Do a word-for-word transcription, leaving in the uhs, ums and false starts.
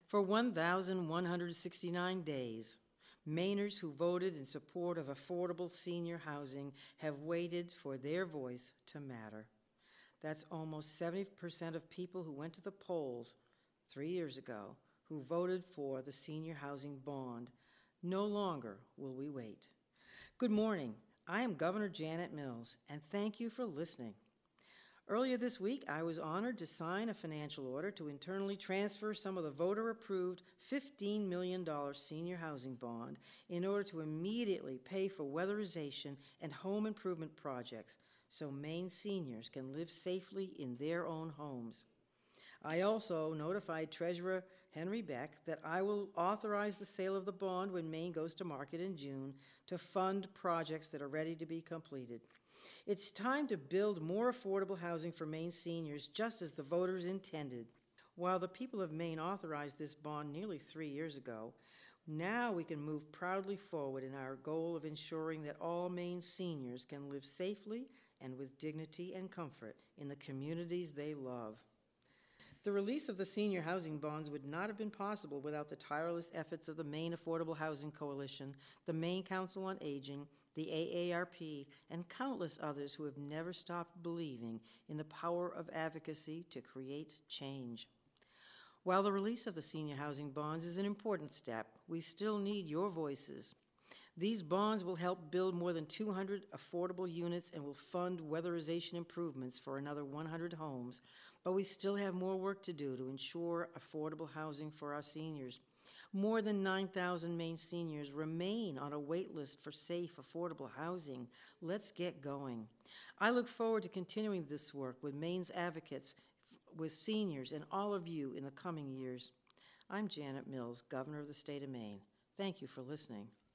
For one thousand one hundred sixty-nine days, Mainers who voted in support of affordable senior housing have waited for their voice to matter. That's almost seventy percent of people who went to the polls three years ago who voted for the senior housing bond. No longer will we wait. Good morning. I am Governor Janet Mills, and thank you for listening. Earlier this week, I was honored to sign a financial order to internally transfer some of the voter-approved fifteen million dollars senior housing bond in order to immediately pay for weatherization and home improvement projects so Maine seniors can live safely in their own homes. I also notified Treasurer Henry Beck that I will authorize the sale of the bond when Maine goes to market in June to fund projects that are ready to be completed. It's time to build more affordable housing for Maine seniors, just as the voters intended. While the people of Maine authorized this bond nearly three years ago, now we can move proudly forward in our goal of ensuring that all Maine seniors can live safely and with dignity and comfort in the communities they love. The release of the senior housing bonds would not have been possible without the tireless efforts of the Maine Affordable Housing Coalition, the Maine Council on Aging, the A A R P, and countless others who have never stopped believing in the power of advocacy to create change. While the release of the senior housing bonds is an important step, we still need your voices. These bonds will help build more than two hundred affordable units and will fund weatherization improvements for another one hundred homes, but we still have more work to do to ensure affordable housing for our seniors. More than nine thousand Maine seniors remain on a wait list for safe, affordable housing. Let's get going. I look forward to continuing this work with Maine's advocates, with seniors, and all of you in the coming years. I'm Janet Mills, Governor of the State of Maine. Thank you for listening.